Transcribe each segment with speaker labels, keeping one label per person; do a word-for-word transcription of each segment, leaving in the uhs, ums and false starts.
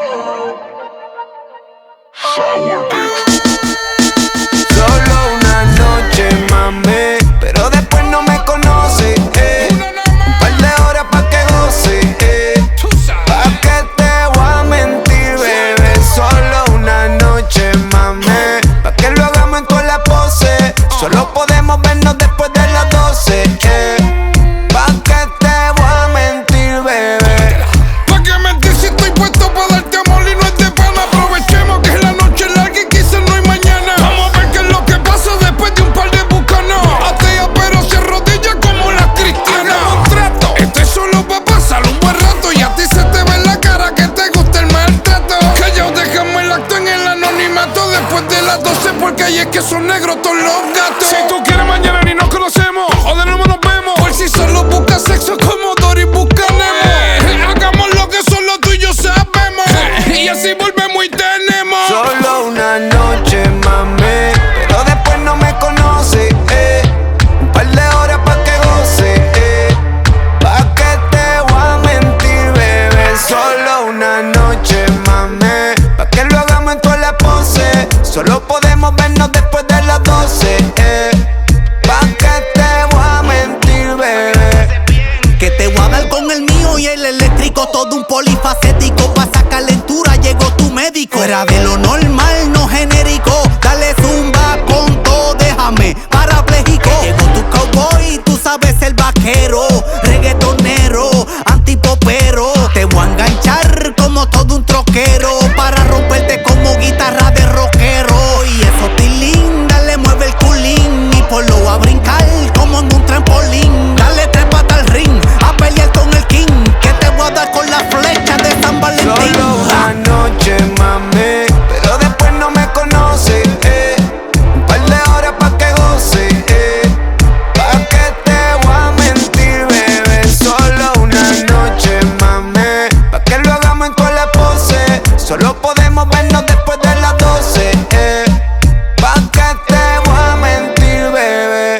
Speaker 1: Solo una noche, mami, pero después no me conoce, eh. Un par de horas pa' que goce, eh. Pa' que te voy a mentir, bebé. Solo una noche, mami, pa' que lo hagamos en toda la pose. Solo podemos vernos después de las doce, eh. Pa' que te voy a mentir, bebé.
Speaker 2: ¿Pa' qué mentir si estoy puesto pa' darte amor y no es de pana? Aprovechemos que la noche es larga y quizás no hay mañana. Vamos a ver qué es lo que pasa después de un par de bucanas. Atea pero se arrodilla como las cristianas. Hagamos un trato, esto es solo pa' pasar un buen rato. Y a ti se te ve en la cara que te gusta el maltrato. Callao, dejamos el acto en el anonimato después de las doce, porque ahí es que son negros todos los gatos. Si tú quieres mañana ni nos conocemos, o de nuevo nos vemos. Por si solo buscas sexo como Dory busca Nemo. Hagamos lo que solo tú y yo sabemos, y así volvemos y tenemos.
Speaker 1: Solo una noche, mami, pero después no me conoce, eh. Un par de horas pa' que goce, eh. Pa' que te voy a mentir, bebé. Solo una noche, mami, pa' que lo hagamos en toda la pose. Solo podemos vernos después de las doce, eh. Pa' que te voy a mentir, bebé.
Speaker 3: Que te voy a dar con el mío y el eléctrico, todo un polifacético. Pa' esa calentura llegó tu médico. Fuera de lo normal, no genérico. Dale zumba con todo, déjame parapléjico. Llegó tu cowboy, tú sabes el vaquero. Reggaetonero, antipopero. Te voy a enganchar como todo un troquero, para romperte como guitarra de rockero. Y eso tilín, dale mueve el culín, y por lo a brincar como en un trampolín. Dale tres patas al ring, a pelear con el king, que te voy a dar con la flecha de San Valentín.
Speaker 1: Solo una noche, mami, pero después no me conoce, eh. Un par de horas pa' que goce, eh. Pa' que te voy a mentir, bebé. Solo una noche, mami, pa' que lo hagamos en toda la pose. Solo podemos vernos después de las doce, eh. Pa' que te voy a mentir, bebé.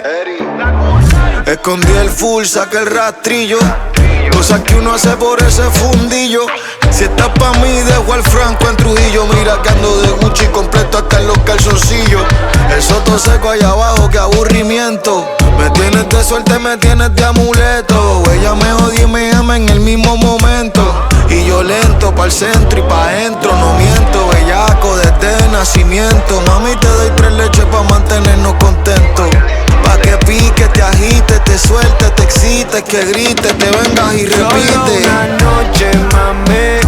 Speaker 4: Escondí el full, saqué el rastrillo. Cosas que uno hace por ese fundillo. Si estás pa' mí, dejo al Franco en Trujillo. Mira que ando de Gucci completo hasta en los calzoncillos. El soto seco allá abajo, que aburrimiento. Me tienes de suerte, me tienes de amuleto. Ella me odia y me ama en el mismo momento. Y yo lento, pa'l centro y pa' adentro. No miento, bellaco desde nacimiento. Mami, te doy tres leches pa' mantenernos contentos. Pa' que pique, te agites, te sueltes, te excites, que grites, te vengas y
Speaker 1: Solo
Speaker 4: repites.
Speaker 1: una noche, mami,